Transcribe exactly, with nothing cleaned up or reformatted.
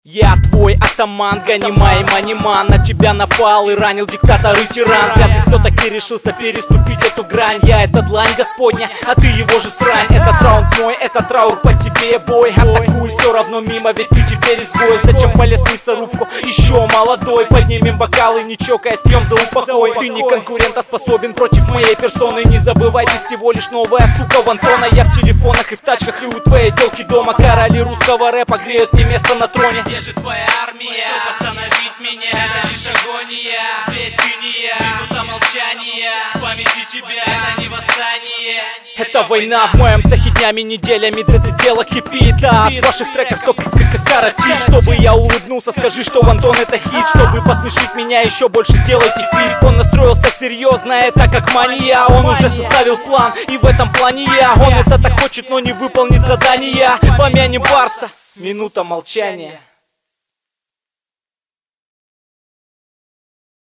Я твой атаман, гонимай маниман. На тебя напал и ранил диктатор и тиран. Вряд ли кто-таки решился переступить эту грань. Я это длань Господня, а ты его же срань. Этот раунд мой, это траур по тебе, бой. Атакуй, все равно мимо, ведь ты теперь изгой. Зачем полез в мясорубку, еще молодой? Поднимем бокалы, не чокаясь, пьем за упокой. Ты не конкурентоспособен против моей персоны. Не забывай, ты всего лишь новая сука в Антона. Я в телефонах и в тачках, и у твоей телки дома. Короли русского рэпа греют мне место на троне. Где же твоя армия, чтобы остановить меня? Это лишь агония, ведь ты не я. Минута молчания, в памяти тебя, это не восстание. Это война в моем цехе днями, неделями, да это дело кипит. А от ваших треков только коротит. Чтобы я улыбнулся, скажи, что Антон это хит. Чтобы посмешить меня, еще больше делайте фит. Он настроился серьезно, это как мания. Он уже составил план, и в этом плане я. Он это так хочет, но не выполнит задания. Помянем Барса, минута молчания.